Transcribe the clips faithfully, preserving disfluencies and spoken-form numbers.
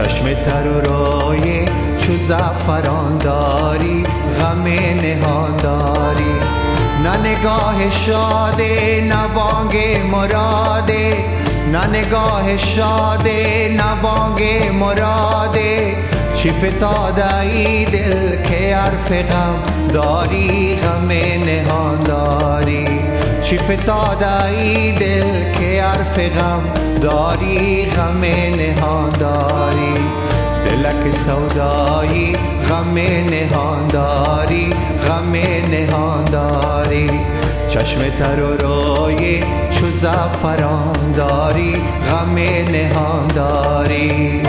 چشم تر و رای چو زعفران داری، غم نهان داری. نه نگاه شاده نه بانگ مراده، نه نگاه شاده نه بانگ مراده. چی فتاده ای دل که حرف غم داری، غم نهان داری. چی فتاده ای دل که حرف غم داری، غم نهان داری. دلک سودایی غم نهان داری، غم نهان داری. چشم تر و رای چو زعفران داری، غم نهان داری.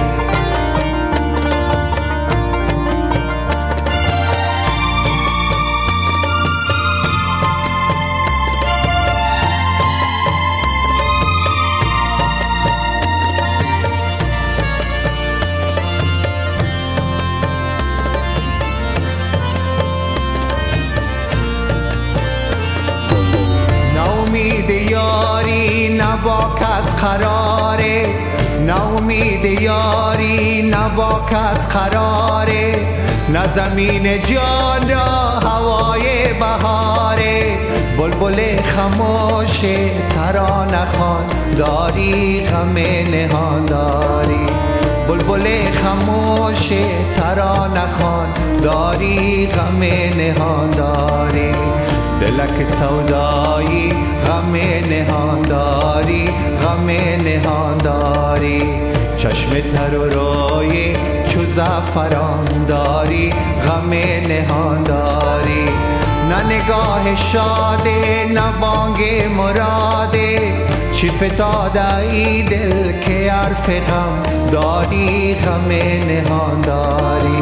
امید یاری نه با کس قراره، نه امید یاری نه با کس قراره. نه زمین جان را هوای بهاره، بلبل خموش ترانه خوان داری، غم نهان داری. بلبل خموش ترانه خوان داری، غم نهان داری. دلک سودایی غم نهان داری، غم نهان داری. چشم تر و رای چو زعفران داری، غم نهان داری. نه نگاه شاده نه بانگ مراده، چی فتاده ای دل که حرف غم داری، غم نهان داری.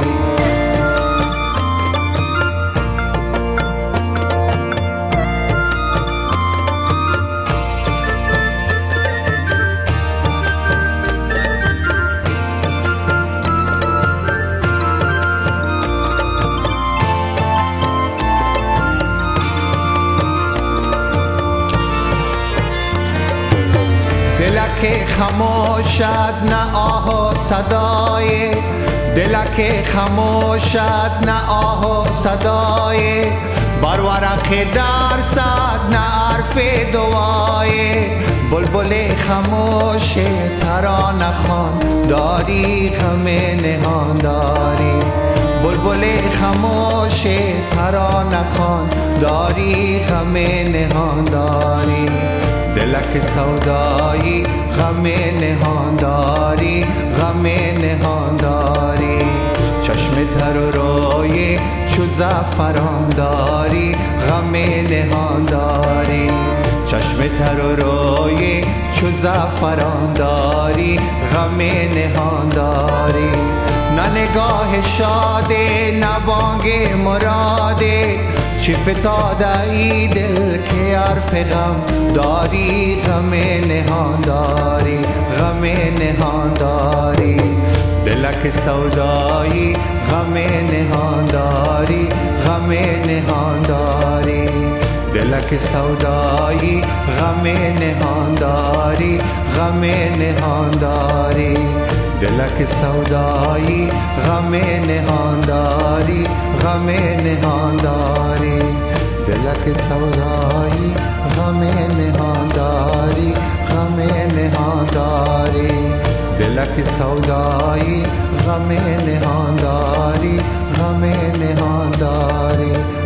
دلک خموشت نه آه و صدای، دلک خموشت نه آه و صدای. بر ورق درسد نه حرف دعای، بلبل خموش ترانه خوان داری، غم نهان داری. بلبل خموش ترانه خوان داری، غم نهان داری. دلک سودایی غم نهان داری، غم نهان داری. چشم تر و رای چو زعفران داری، غم نهان داری. چشم تر و رای چو زعفران داری، غم نهان داری. نه نگاه شاده نه بانگ مراده، چی فتاده ای دل که حرف غم داری، غم نهان داری، غم نهان داری. دلک سودایی غم نهان داری، غم نهان داری. دلک سودایی غم نهان داری، غم نهان داری. دلک سودایی غم نهان داری، غم نهان داری. دلک سودایی غم نهان داری، غم نهان داری. دلک سودایی غم نهان داری، غم نهان داری.